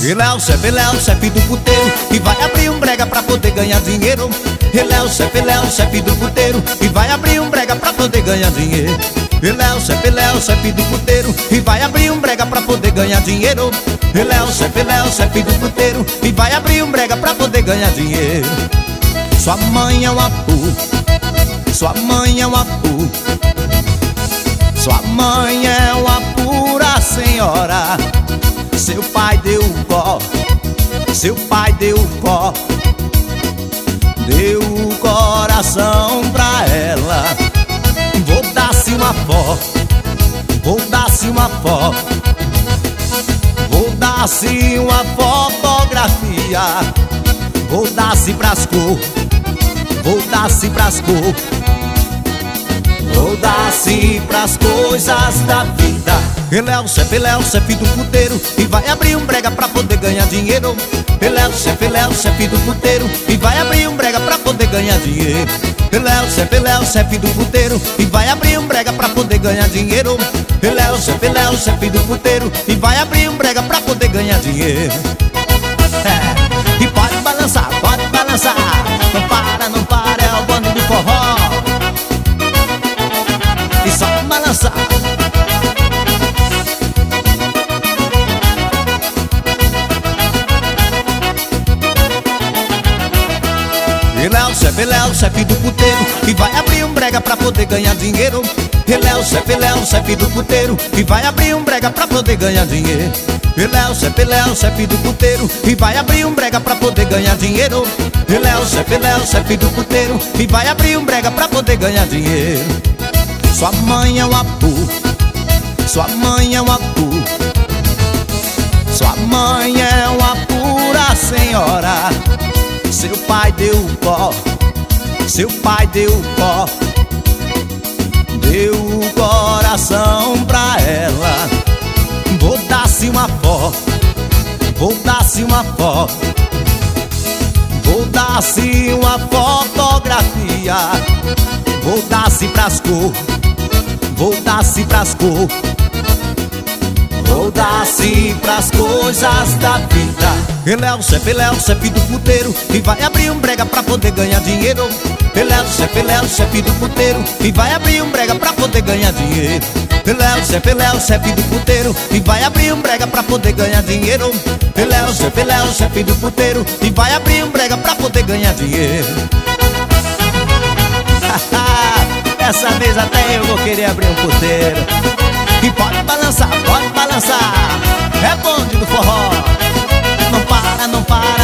Ele é o chefe do puteiro e vai abrir um brega pra poder ganhar dinheiro. Ele é o chefe do puteiro e vai abrir um brega pra poder ganhar dinheiro. Ele é o chefe do puteiro e vai abrir um brega pra poder ganhar dinheiro. Ele é o chefe do puteiro e vai abrir um brega pra poder ganhar dinheiro. Sua mãe é uma pu, sua mãe é uma pu, sua mãe é uma pura senhora. Seu pai deu o có, seu pai deu o có, deu o coração pra ela. Vou dar-se uma foto, vou dar-se uma foto, vou dar-se uma fotografia. Vou dar-se pras cor, vou dar-se pras cor, vou dar-se pras coisas da vida. Ele é o chefe do puteiro e vai abrir um brega pra poder ganhar dinheiro. Ele é o chefe do puteiro e vai abrir um brega pra poder ganhar dinheiro. Ele é o chefe do puteiro e vai abrir um brega pra poder ganhar dinheiro. Ele é o chefe do puteiro e vai abrir um brega pra poder ganhar dinheiro. E pode balançar, não para, não para, é o bando do forró. E só balançar. Ele é o chefe do puteiro e vai abrir um brega pra poder ganhar dinheiro. Ele é o chefe do puteiro e vai abrir um brega pra poder ganhar dinheiro. Ele é o chefe do puteiro e vai abrir um brega pra poder ganhar dinheiro. Ele é o chefe do puteiro e vai abrir um brega pra poder ganhar dinheiro. Sua mãe é uma pu, sua mãe é uma pu, sua mãe é uma pura senhora. Seu pai deu o có, seu pai deu o có, deu o coração pra ela. Vou dar-se uma foto, vou dar-se uma foto, vou dar-se uma fotografia. Vou dar-se pras cor, vou dar-se pras cor, vou dar-se pras coisas da vida. Ele é o chefe do puteiro e vai abrir um brega pra poder ganhar dinheiro. Ele é o chefe do puteiro e vai abrir um brega pra poder ganhar dinheiro. Ele é o chefe do puteiro e vai abrir um brega pra poder ganhar dinheiro. Ele é o chefe do puteiro e vai abrir um brega pra poder ganhar dinheiro. Dessa vez até eu vou querer abrir um puteiro. E pode balançar, é bonde do forró. Não para, não para.